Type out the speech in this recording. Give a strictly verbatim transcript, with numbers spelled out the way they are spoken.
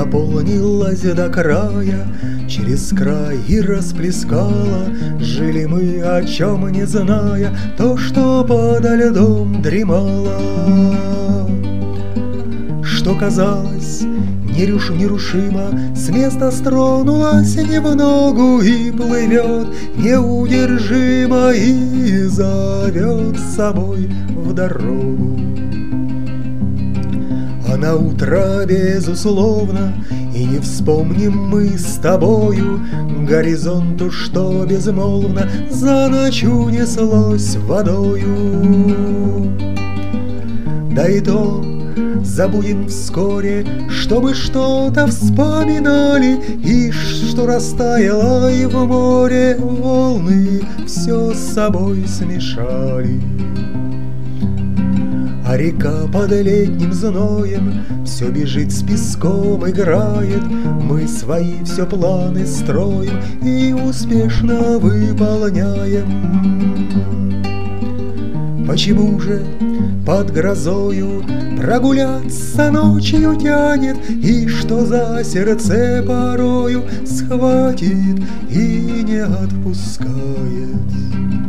наполнилась до края, через край и расплескала. Жили мы, о чем не зная, то, что подо льдом дремало, что казалось неруш- нерушимо, с места стронулась не в ногу и плывет неудержимо и зовет с собой в дорогу. А на утро, безусловно, и не вспомним мы с тобою горизонту, что безмолвно за ночь унеслось водою. Да и то забудем вскоре, чтобы что-то вспоминали, и что растаяло и в море волны все с собой смешали. А река под летним зноем все бежит с песком, играет. Мы свои все планы строим и успешно выполняем. Почему же под грозою прогуляться ночью тянет, и что за сердце порою схватит и не отпускает?